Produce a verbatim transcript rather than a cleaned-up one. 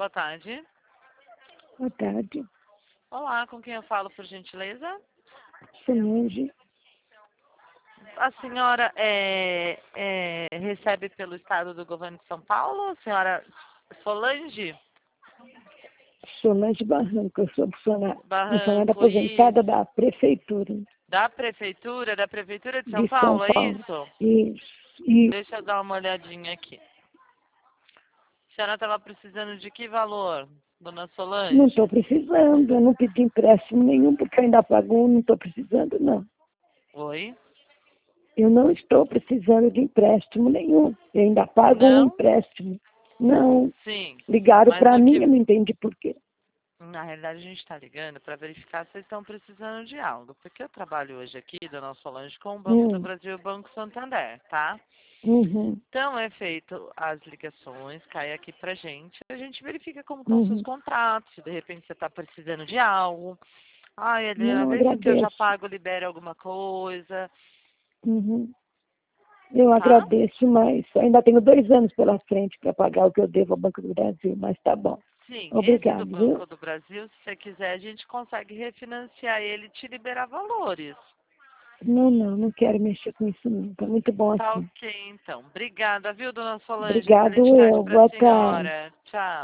Boa tarde. Boa tarde. Olá, com quem eu falo, por gentileza? Solange. A senhora é, é, recebe pelo Estado do Governo de São Paulo? A senhora Solange? Solange Barranco. Eu sou funcionária, funcionária Barranco, aposentada isso. da Prefeitura Da Prefeitura, da Prefeitura de São de São Paulo, é Paulo. isso? Isso. E Deixa eu dar uma olhadinha aqui. A senhora estava precisando de que valor, dona Solange? não estou precisando. Eu não pedi empréstimo nenhum, porque eu ainda pago um. Não estou precisando, não. Oi? Eu não estou precisando de empréstimo nenhum. Eu ainda pago um Não? empréstimo. Não. Sim. Ligaram Mas para o mim, que... eu não entendi por quê. Na realidade, a gente está ligando para verificar se vocês estão precisando de algo. Porque eu trabalho hoje aqui, dona Solange, com o Banco do Hum. Brasil e o Banco Santander, tá? Uhum. Então, é feito as ligações, cai aqui pra gente. A gente verifica como estão os seus Uhum. contratos, se de repente você está precisando de algo. Ai, Helena, Não, vê se o que eu já agradeço. pago libera alguma coisa, Uhum. Eu tá? agradeço, mas ainda tenho dois anos pela frente para pagar o que eu devo ao Banco do Brasil, mas tá bom. Sim, esse do Obrigado, viu? Banco do Brasil, se você quiser, a gente consegue refinanciar ele e te liberar valores. Não, não, não quero mexer com isso não. Tá muito bom Tá assim. ok, então. Obrigada, viu, dona Solange? Obrigado Excelente tarde eu. pra Boa tarde. senhora. Tchau.